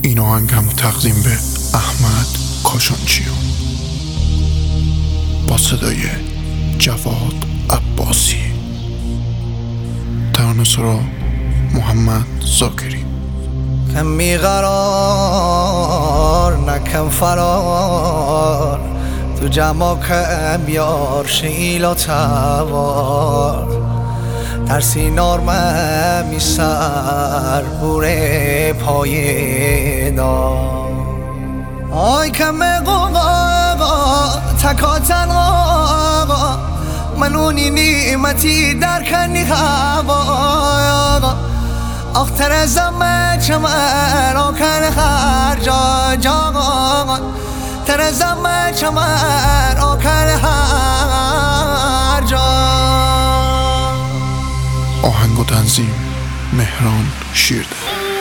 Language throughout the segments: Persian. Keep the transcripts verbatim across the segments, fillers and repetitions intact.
این آهنگم تقدیم به احمد کاشانچیان با صدای جواد عباسی، ترانه‌سرا محمد زاکری. کم بیقرار نکم فرار، تو جمع کم یار شیل و توار، ترسی نارمه می سر بوره پای دار. آی کم قوقا تکا تنقا، منونی نیمتی در کنی هوا. آختر زمه چمر آکن هر جا جا، تر زمه چمر آکن هر جا. آهنگ و تنظیم مهران شیرده.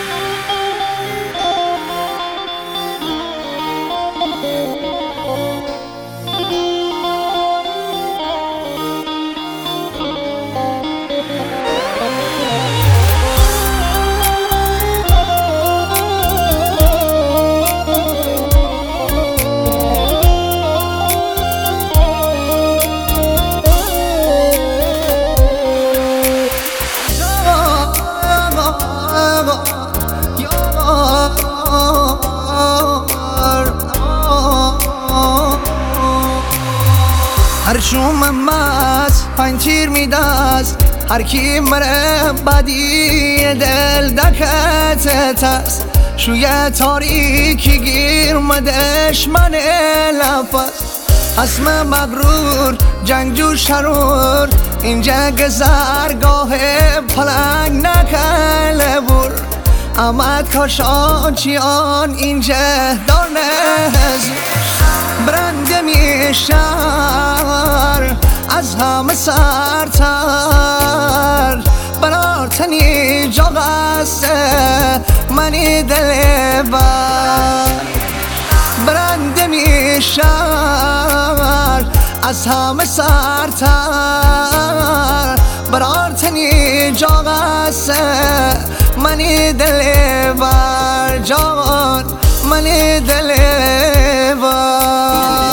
هر شوم مز پنج تیر میدست، هر کی مره بدی دل دکت تست. شوی تاریکی گیر مدش من لفظ، اسم مغرور جنگجو شرور، این جنگ زرگاه پلنگ نکل بور. احمد کاشانچیان این جهدار نزور، برنده میشر از همه سرتر. برارتنی جا قصه منی دل بر، برنده میشر از همه سرتر. برارتنی جا قصه منی دل بر، جان منی دل بر.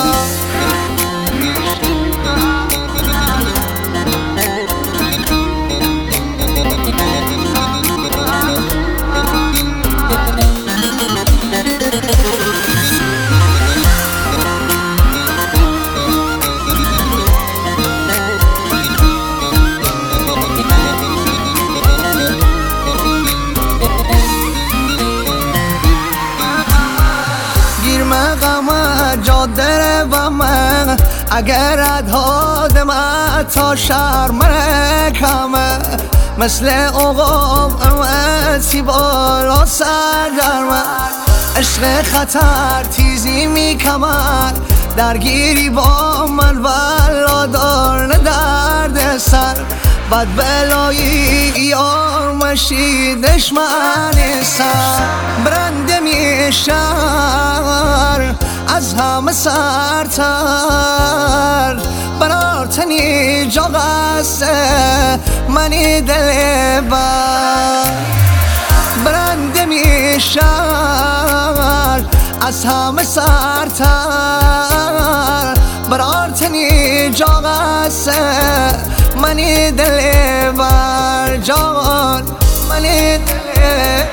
جاده و من اگر ادهادم تا شرم رکمه، مثل اقام امتی بالا سر در من. عشق خطر تیزی میکمد، درگیری با من ولا دار درد سر. بد بلایی یار مشیدش من سر، برنده میشر از همه سرتر. برارتنی جا قصه منی دل بر، برنده میشر از همه سرتر. برارتنی جا قصه منی دل بر، جان منی دل